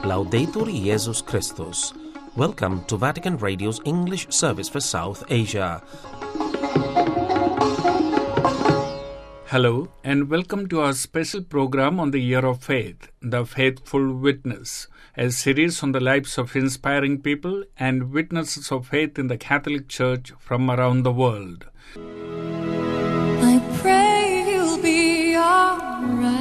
Laudetur Jesus Christus. Welcome to Vatican Radio's English service for South Asia. Hello and welcome to our special program on the Year of Faith, The Faithful Witness, a series on the lives of inspiring people and witnesses of faith in the Catholic Church from around the world. I pray you'll be alright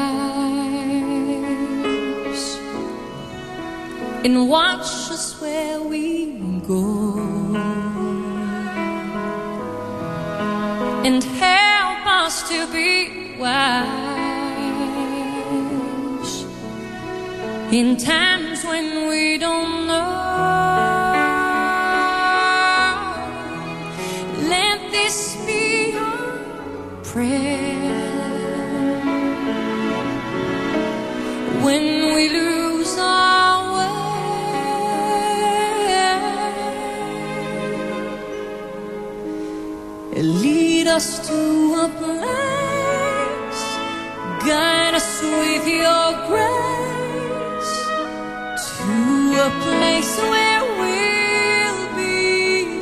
and watch us where we go and help us to be wise in times when we don't know. Let this be our prayer when we lose our way. Lead us to a place, guide us with your grace, to a place where we'll be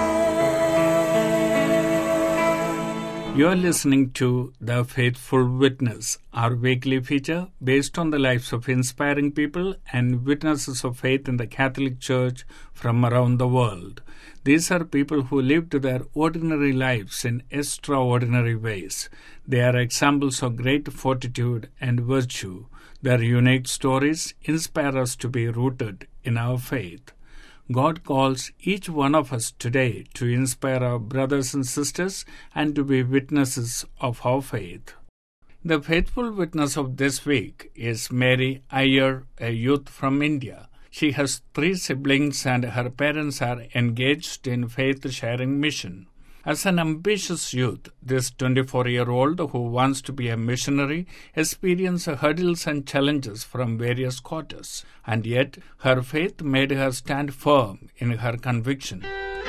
safe. You are listening to The Faithful Witness, our weekly feature based on the lives of inspiring people and witnesses of faith in the Catholic Church from around the world. These are people who lived their ordinary lives in extraordinary ways. They are examples of great fortitude and virtue. Their unique stories inspire us to be rooted in our faith. God calls each one of us today to inspire our brothers and sisters and to be witnesses of our faith. The faithful witness of this week is Mary Iyer, a youth from India. She has 3 siblings and her parents are engaged in faith-sharing mission. As an ambitious youth, this 24-year-old who wants to be a missionary experiences hurdles and challenges from various quarters, and yet her faith made her stand firm in her conviction.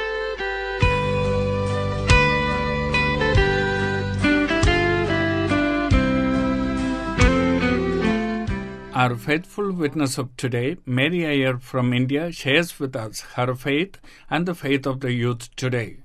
Our faithful witness of today, Mary Iyer from India, shares with us her faith and the faith of the youth today.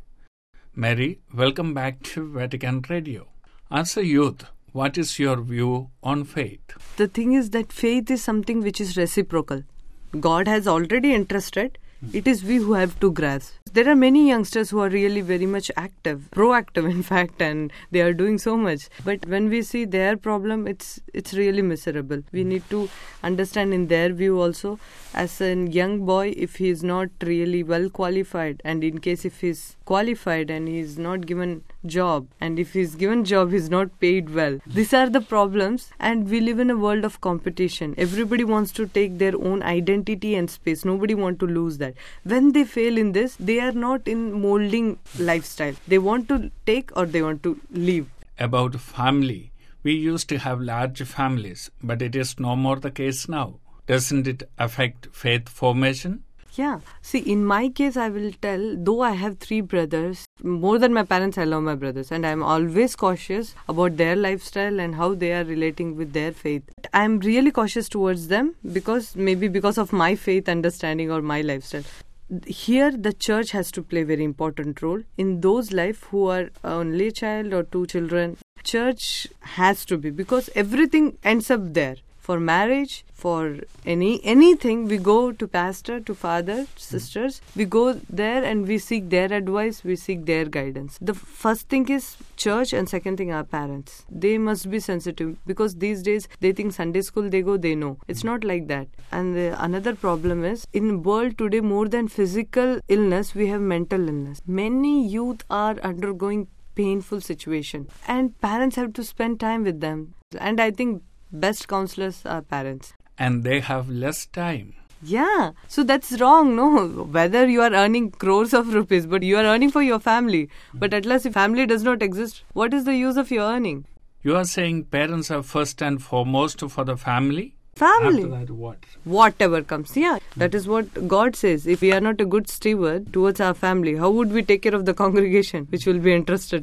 Mary, welcome back to Vatican Radio. As a youth, what is your view on faith? The thing is that faith is something which is reciprocal. God has already entrusted. It is we who have to grasp. There are many youngsters who are really very much active, proactive in fact, and they are doing so much. But when we see their problem, it's really miserable. We need to understand in their view also, as a young boy, if he is not really well qualified, and in case if he is qualified and he is not given job, and if he is given job, he is not paid well. These are the problems, and we live in a world of competition. Everybody wants to take their own identity and space. Nobody wants to lose that. When they fail in this, they are not in molding lifestyle. They want to take or they want to leave. About family, we used to have large families, but it is no more the case now. Doesn't it affect faith formation? Yeah. See, in my case, I will tell, though I have 3 brothers, more than my parents, I love my brothers. And I'm always cautious about their lifestyle and how they are relating with their faith. I'm really cautious towards them because of my faith understanding or my lifestyle. Here, the church has to play a very important role. In those life who are only a child or 2 children, church has to be, because everything ends up there. For marriage, for anything, we go to pastor, to father, sisters. We go there and we seek their advice, we seek their guidance. The first thing is church and second thing our parents. They must be sensitive because these days they think Sunday school they go, they know. It's not like that. And another problem is, in world today, more than physical illness, we have mental illness. Many youth are undergoing painful situation and parents have to spend time with them. And I think best counselors are parents. And they have less time. Yeah. So that's wrong, no? Whether you are earning crores of rupees, but you are earning for your family. But at last if family does not exist, what is the use of your earning? You are saying parents are first and foremost for the family? Family. After that, what? Whatever comes. Yeah. That is what God says. If we are not a good steward towards our family, how would we take care of the congregation which will be entrusted to us?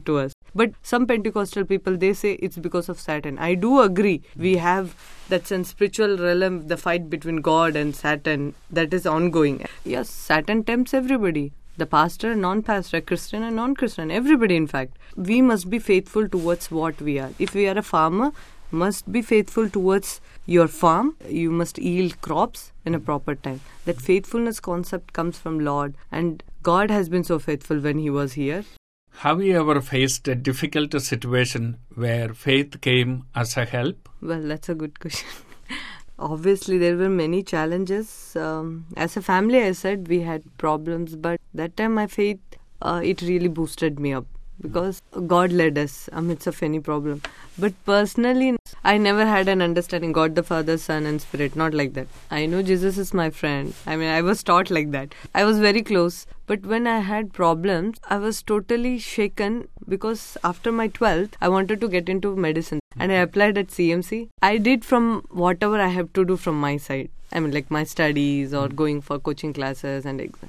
But some Pentecostal people, they say it's because of Satan. I do agree. We have that's in spiritual realm, the fight between God and Satan, that is ongoing. Yes, Satan tempts everybody. The pastor, non-pastor, Christian and non-Christian, everybody in fact. We must be faithful towards what we are. If we are a farmer, must be faithful towards your farm. You must yield crops in a proper time. That faithfulness concept comes from Lord, and God has been so faithful when He was here. Have you ever faced a difficult situation where faith came as a help? Well, that's a good question. Obviously, there were many challenges. As a family, I said we had problems, but that time my faith, it really boosted me up because God led us amidst of any problem. But personally, I never had an understanding God the Father, Son and Spirit, not like that. I know Jesus is my friend. I mean, I was taught like that. I was very close. But when I had problems, I was totally shaken because after my 12th, I wanted to get into medicine. And I applied at CMC. I did from whatever I have to do from my side. I mean, like my studies or going for coaching classes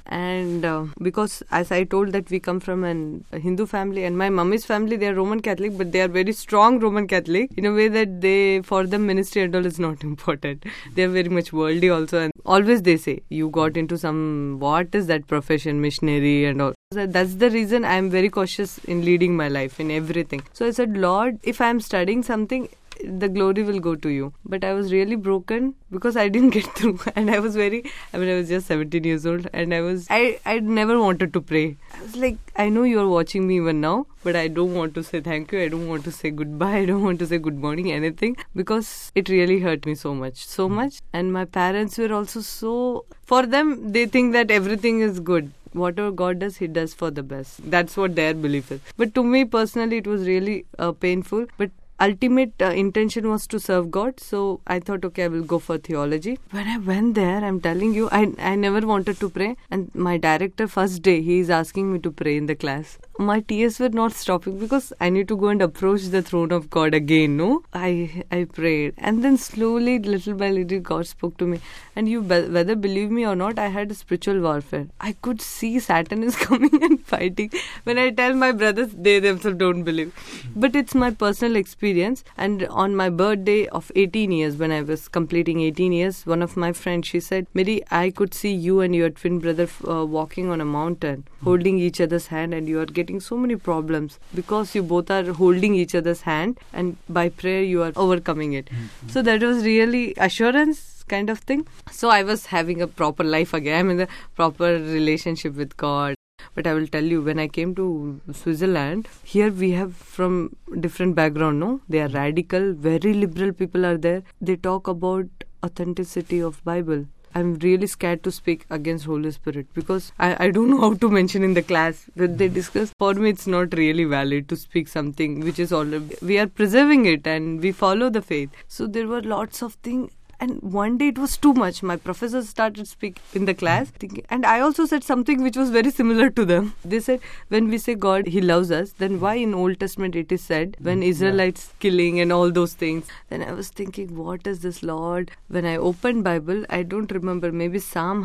and because as I told that we come from a Hindu family and my mummy's family, they are Roman Catholic, but they are very strong Roman Catholic in a way that for them ministry and all is not important. They are very much worldly also, and always they say you got into some, what is that profession, missionary and all. That's the reason I am very cautious in leading my life in everything. So I said, Lord, if I am studying something, the glory will go to you. But I was really broken because I didn't get through, and I was just 17 years old, and I never wanted to pray. I was like, I know you are watching me even now, but I don't want to say thank you, I don't want to say goodbye, I don't want to say good morning, anything, because it really hurt me so much. And my parents were also for them, they think that everything is good. Whatever God does, He does for the best. That's what their belief is. But to me personally, it was really painful. But ultimate intention was to serve God. So I thought, okay, I will go for theology. When I went there, I'm telling you, I never wanted to pray. And my director, first day, he is asking me to pray in the class. My tears were not stopping because I need to go and approach the throne of God again, no? I prayed. And then slowly, little by little, God spoke to me. And you, whether believe me or not, I had a spiritual warfare. I could see Satan is coming and fighting. When I tell my brothers, they themselves don't believe. But it's my personal experience. And on my birthday of 18 years, when I was completing 18 years, one of my friends, she said, Mary, I could see you and your twin brother walking on a mountain, holding each other's hand, and you are getting so many problems because you both are holding each other's hand, and by prayer you are overcoming it. So that was really assurance kind of thing. So I was having a proper life again. I'm in a proper relationship with God. But I will tell you, when I came to Switzerland, here we have from different background, no? They are radical, very liberal people are there. They talk about authenticity of Bible. I'm really scared to speak against Holy Spirit because I don't know how to mention in the class that they discuss. For me, it's not really valid to speak something which is already, we are preserving it and we follow the faith. So there were lots of things. And one day it was too much. My professors started speaking in the class. And I also said something which was very similar to them. They said, when we say God, He loves us, then why in Old Testament it is said, when Israelites killing and all those things. Then I was thinking, what is this, Lord? When I opened Bible, I don't remember, maybe Psalm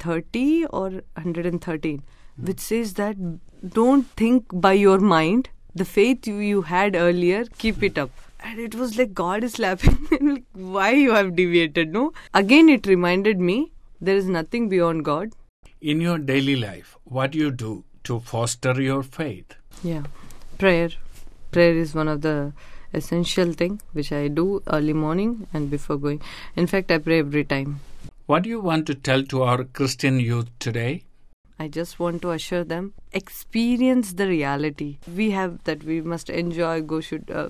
130 or 113, which says that don't think by your mind. The faith you had earlier, keep it up. And it was like God is slapping me, like, why you have deviated, no? Again, it reminded me, there is nothing beyond God. In your daily life, what do you do to foster your faith? Yeah, prayer. Prayer is one of the essential thing which I do early morning and before going. In fact, I pray every time. What do you want to tell to our Christian youth today? I just want to assure them, experience the reality. We have that we must enjoy, go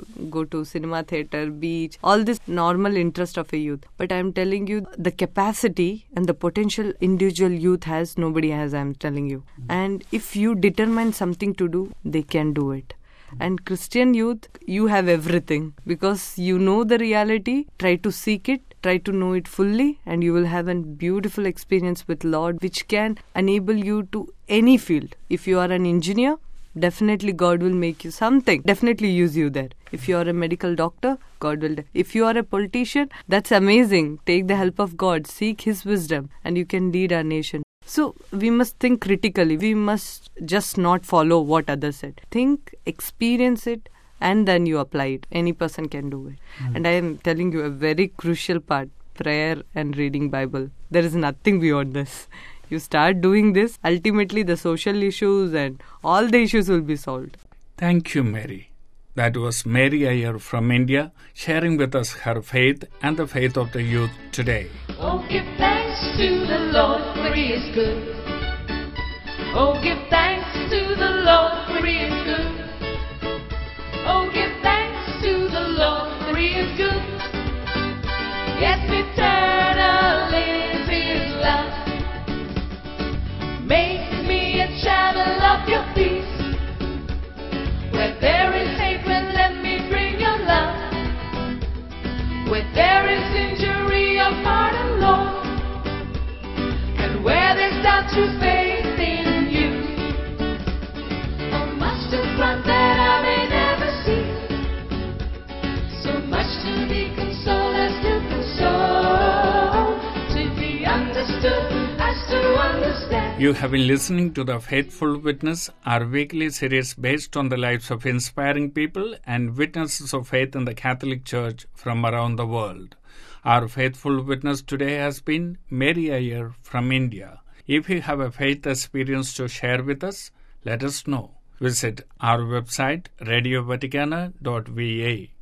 to cinema, theatre, beach, all this normal interest of a youth. But I'm telling you, the capacity and the potential individual youth has, nobody has, I'm telling you. And if you determine something to do, they can do it. And Christian youth, you have everything because you know the reality, try to seek it, try to know it fully, and you will have a beautiful experience with Lord which can enable you to any field. If you are an engineer, definitely God will make you something, definitely use you there. If you are a medical doctor, God will. If you are a politician, that's amazing. Take the help of God, seek His wisdom, and you can lead our nation. So we must think critically. We must just not follow what others said. Think, experience it, and then you apply it. Any person can do it. And I am telling you a very crucial part, prayer and reading Bible. There is nothing beyond this. You start doing this, ultimately the social issues and all the issues will be solved. Thank you, Mary. That was Mary Iyer from India, sharing with us her faith and the faith of the youth today. Oh, give thanks to the Lord, for He is good. Oh, give thanks to the Lord, for He is good. Oh, give thanks to the Lord, for He is good. Yes, eternal is His love. Make me a channel of your peace. Where there is hatred, let me bring your love. Where there is injury, your pardon, Lord. And where there's doubt, true faith in you. Oh, much to grant that I may never see. So much to be consoled as to console. To be understood as to understand. You have been listening to The Faithful Witness, our weekly series based on the lives of inspiring people and witnesses of faith in the Catholic Church from around the world. Our faithful witness today has been Mary Iyer from India. If you have a faith experience to share with us, let us know. Visit our website radiovaticana.va.